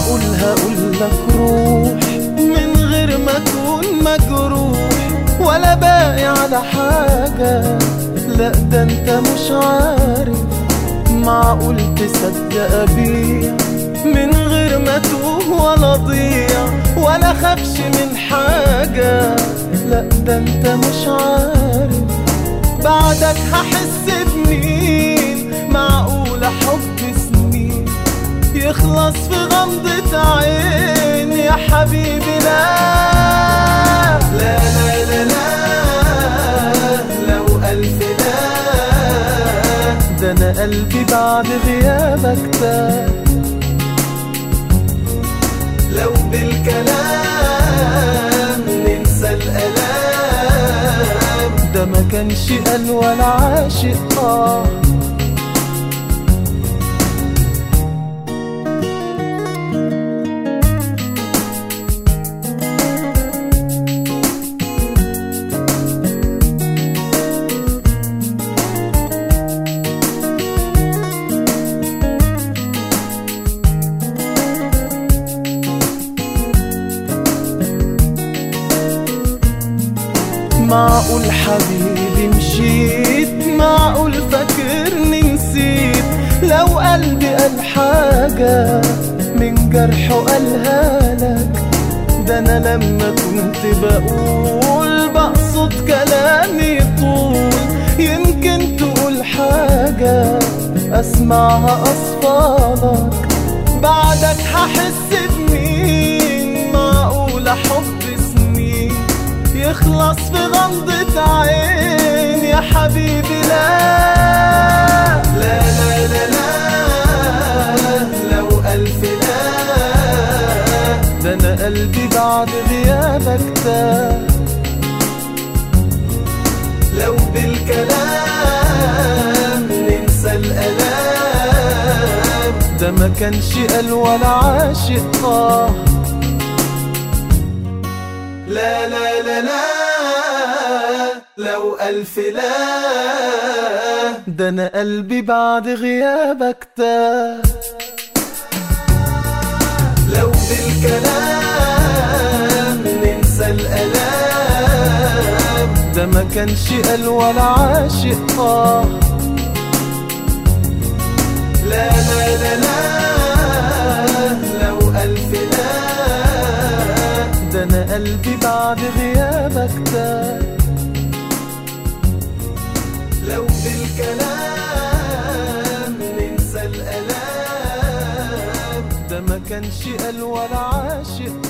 معقول هقولك روح من غير ما تكون مجروح ولا باقي على حاجة؟ لا ده انت مش عارف. معقول تصدق أبيع من غير ما توه ولا ضيع ولا خافش من حاجة؟ لا ده انت مش عارف. بعدك هحس بمين؟ معقول حب سنين يخلص في غمضة عين يا حبيبي؟ لا لا لا لا لا، لو ألف لا. ده أنا قلبي بعد غيابك تاه. لو بالكلام ننسى الألام، ده ما كانش قال ولا عاشق. معقول حبيبي مشيت؟ معقول فاكرني نسيت؟ لو قلبي قال حاجة من جرحه قالها لك، ده أنا لما كنت بقول بقصد كلامي طول. يمكن تقول حاجة أسمعها أصفالك. بعدك هحس بمين؟ معقول حب سنين يخلص في غمضة عين يا حبيبي؟ لا لا لا لا لا، لو ألف لا. ده أنا قلبي بعد غيابك تاه. لو بالكلام ننسى الألام، ده ما كانش قال ولا عاشق. لا لا لا لا، لو ألف لا. ده أنا قلبي بعد غيابك تاه. لو بالكلام ننسى الألام، ده ما كانش قال ولا عاشق. لا لا لا لا، لو ألف لا. ده أنا قلبي بعد غيابك تاه. لو بالكلام ننسى الألام، ده ما كانش قال ولا عاشق.